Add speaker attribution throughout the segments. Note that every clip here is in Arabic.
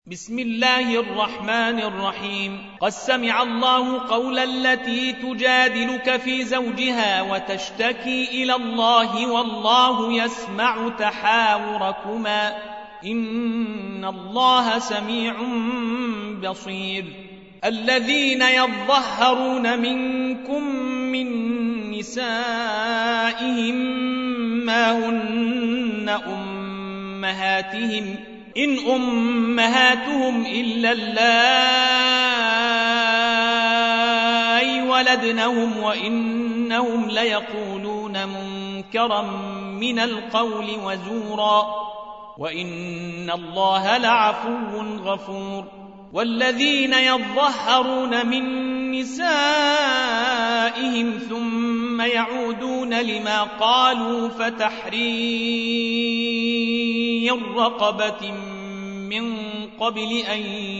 Speaker 1: بسم الله الرحمن الرحيم. قد سمع الله قول التي تجادلك في زوجها وتشتكي إلى الله والله يسمع تحاوركما إن الله سميع بصير. الذين يظهرون منكم من نسائهم ما هن أمهاتهم إن أمهاتهم إلا اللائي ولدنهم وإنهم ليقولون منكرا من القول وزورا وإن الله لعفو غفور. والذين يظهرون من نسائهم ثم يعودون لما قالوا فتحرير رقبة من قبل أن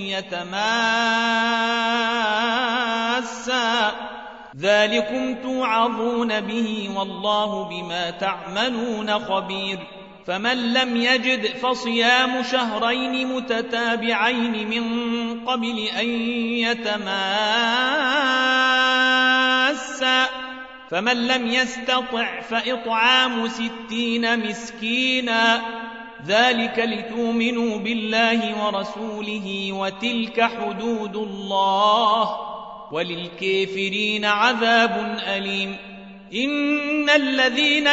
Speaker 1: يتماسا ذلكم توعظون به والله بما تعملون خبير. فمن لم يجد فصيام شهرين متتابعين من قبل أن يتماسا فمن لم يستطع فإطعام 60 مسكينا ذلك لتؤمنوا بالله ورسوله وتلك حدود الله وللكافرين عذاب أليم. إن الذين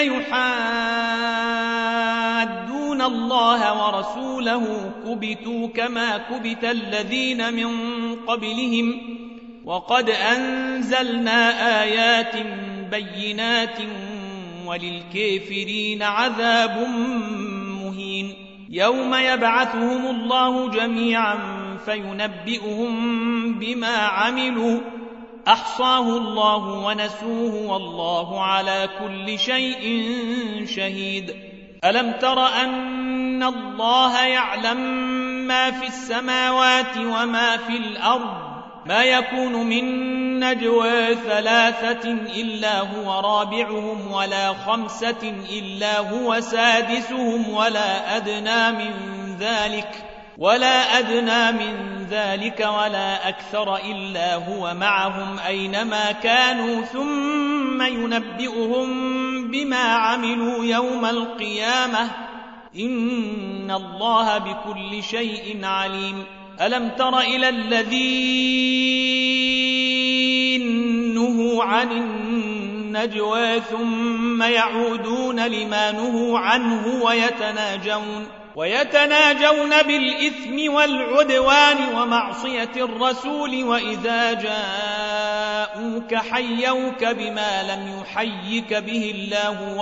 Speaker 1: يحادون الله ورسوله كبتوا كما كبت الذين من قبلهم وقد أنزلنا آيات بينات وللكافرين عذاب مهين. يوم يبعثهم الله جميعا فينبئهم بما عملوا أحصاه الله ونسوه والله على كل شيء شهيد. ألم تر أن الله يعلم ما في السماوات وما في الأرض ما يكون من نجوى 3 إلا هو رابعهم ولا 5 إلا هو سادسهم ولا أدنى من ذلك ولا أكثر إلا هو معهم أينما كانوا ثم ينبئهم بما عملوا يوم القيامة إن الله بكل شيء عليم. ألم تر إلى الذين نهوا عن النجوى ثم يعودون لما نهوا عنه ويتناجون بالإثم والعدوان ومعصية الرسول وإذا جاءوك حيوك بما لم يحيك به الله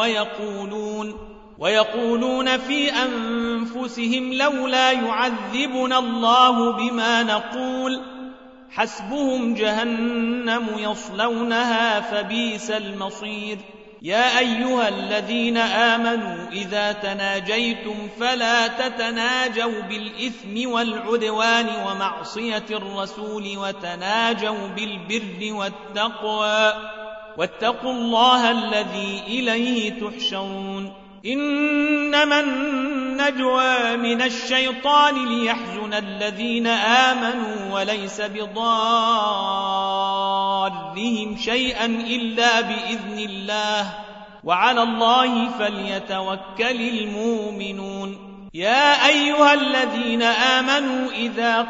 Speaker 1: ويقولون في أنفسهم لولا يعذبنا الله بما نقول حسبهم جهنم يصلونها فبئس المصير. يا أيها الذين آمنوا إذا تناجيتم فلا تتناجوا بالإثم والعدوان ومعصية الرسول وتناجوا بالبر والتقوى واتقوا الله الذي إليه تحشرون. إنما النجوى من الشيطان ليحزن الذين آمنوا وليس بضارهم شيئا إلا بإذن الله وعلى الله فليتوكل المؤمنون. يا أيها الذين آمنوا إذا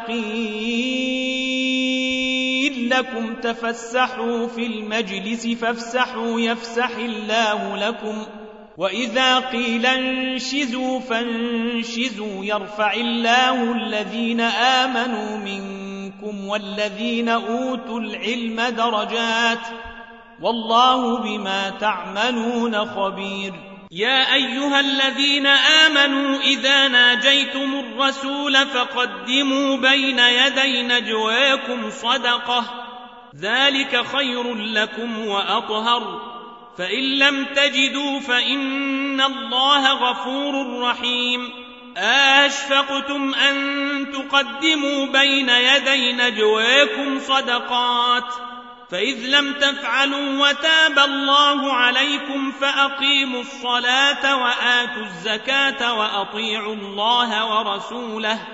Speaker 1: قيل لكم تفسحوا في المجلس فافسحوا يفسح الله لكم وإذا قيل انشزوا فانشزوا يرفع الله الذين آمنوا منكم والذين أوتوا العلم درجات والله بما تعملون خبير. يا أيها الذين آمنوا إذا ناجيتم الرسول فقدموا بين يدي نجواكم صدقة ذلك خير لكم وأطهر فإن لم تجدوا فإن الله غفور رحيم. أشفقتم أن تقدموا بين يدي نجواكم صدقات فإذ لم تفعلوا وتاب الله عليكم فأقيموا الصلاة وآتوا الزكاة وأطيعوا الله ورسوله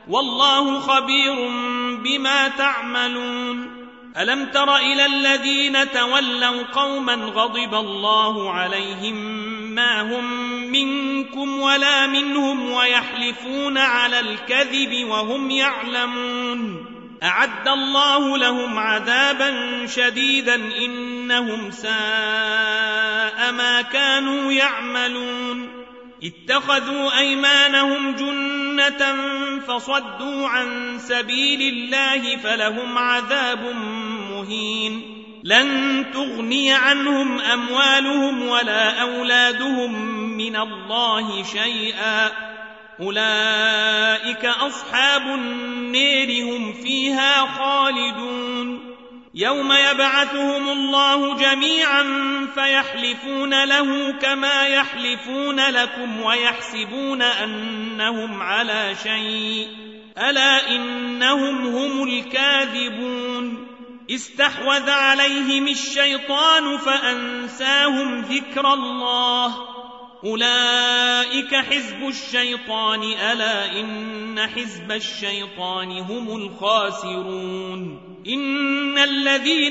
Speaker 1: والله خبير بما تعملون. ألم تر إلى الذين تولوا قوما غضب الله عليهم ما هم منكم ولا منهم ويحلفون على الكذب وهم يعلمون أعد الله لهم عذابا شديدا إنهم ساء ما كانوا يعملون. اتخذوا أيمانهم جنة فصدوا عن سبيل الله فلهم عذاب مهين. لن تغني عنهم أموالهم ولا أولادهم من الله شيئا أولئك أصحاب النار هم فيها خالدون. يوم يبعثهم الله جميعا فيحلفون له كما يحلفون لكم ويحسبون أنهم على شيء ألا إنهم هم الكاذبون. استحوذ عليهم الشيطان فأنساهم ذكر الله أولئك حزب الشيطان ألا إن حزب الشيطان هم الخاسرون. إن الذين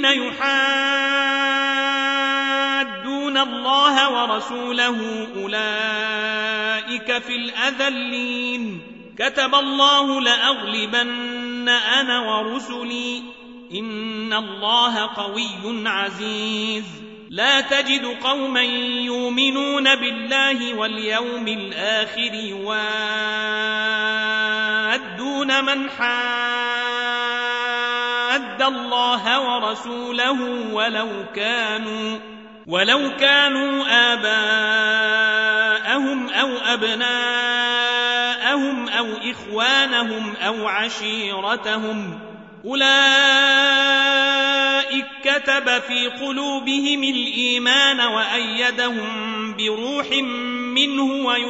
Speaker 1: يحادون الله ورسوله أولئك في الأذلين. كتب الله لأغلبن أنا ورسلي إن الله قوي عزيز. لا تجد قوما يؤمنون بالله واليوم الآخر يوادون من حاد الله ورسوله ولو كانوا آباءهم أو أبناءهم أو إخوانهم أو عشيرتهم أولئك كتب في قلوبهم الإيمان وأيدهم بروح منه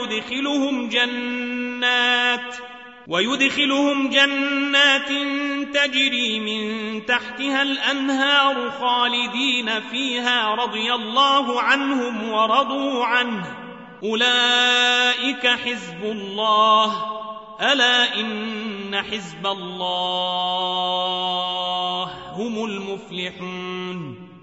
Speaker 1: ويدخلهم جنات تجري من تحتها الأنهار خالدين فيها رضي الله عنهم ورضوا عنه أولئك حزب الله ألا إن حزب الله هم المفلحون.